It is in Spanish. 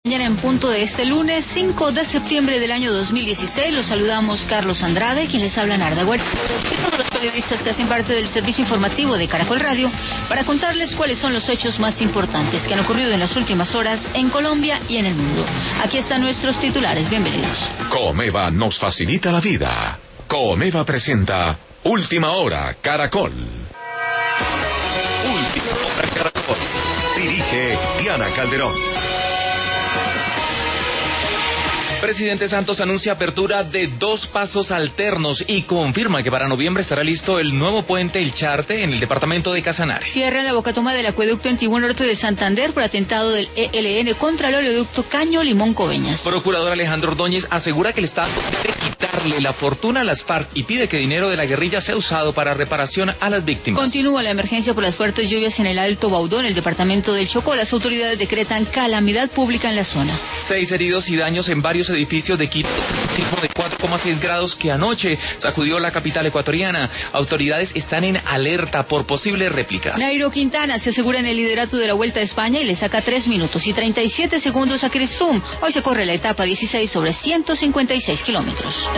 Mañana en punto de este lunes 5 de septiembre del año 2016, los saludamos Carlos Andrade, quien les habla Narda Huerta, y todos los periodistas que hacen parte del servicio informativo de Caracol Radio, para contarles cuáles son los hechos más importantes que han ocurrido en las últimas horas en Colombia y en el mundo. Aquí están nuestros titulares, bienvenidos. Comeva nos facilita la vida. Comeva presenta Última Hora Caracol. Última Hora Caracol. Dirige Diana Calderón. Presidente Santos anuncia apertura de 2 pasos alternos y confirma que para noviembre estará listo el nuevo puente El Charte en el departamento de Casanare. Cierra la bocatoma del acueducto Antiguo Norte de Santander por atentado del ELN contra el oleoducto Caño Limón Coveñas. Procurador Alejandro Ordóñez asegura que el Estado debe quitarle la fortuna a las FARC y pide que dinero de la guerrilla sea usado para reparación a las víctimas. Continúa la emergencia por las fuertes lluvias en el Alto Baudó, en el departamento del Chocó. Las autoridades decretan calamidad pública en la zona. 6 heridos y daños en varios edificios de Quito, sismo de 4,6 grados que anoche sacudió la capital ecuatoriana. Autoridades están en alerta por posibles réplicas. Nairo Quintana se asegura en el liderato de la Vuelta a España y le saca 3 minutos y 37 segundos a Chris Froome. Hoy se corre la etapa 16 sobre 156 kilómetros.